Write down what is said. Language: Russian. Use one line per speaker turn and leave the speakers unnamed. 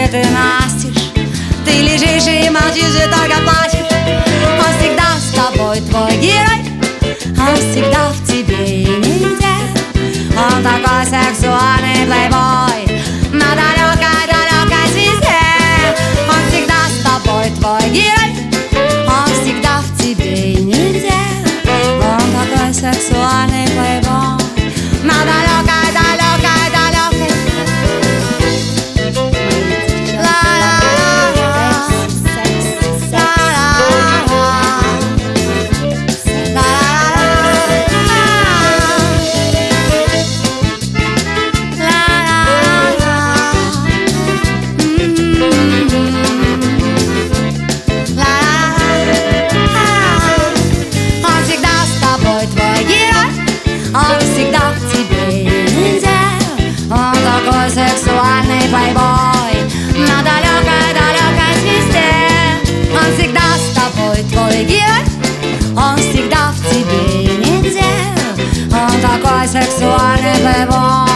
открыты настежь. Ты лежишь и молчишь, и только плачешь. Он всегда с тобой, твой герой. Он всегда в тебе и нигде. Он такой сексуальный плейбой на далекой-далекой звезде. Он всегда с тобой, твой герой. Он всегда в тебе и нигде. Он такой сексуальный плейбой на далекой-далекой-далекой. Он всегда в тебе и нигде. Он такой сексуальный плейбой на далекой-далекой звезде. Он всегда с тобой, твой герой. Он всегда в тебе и нигде. Он такой сексуальный плейбой.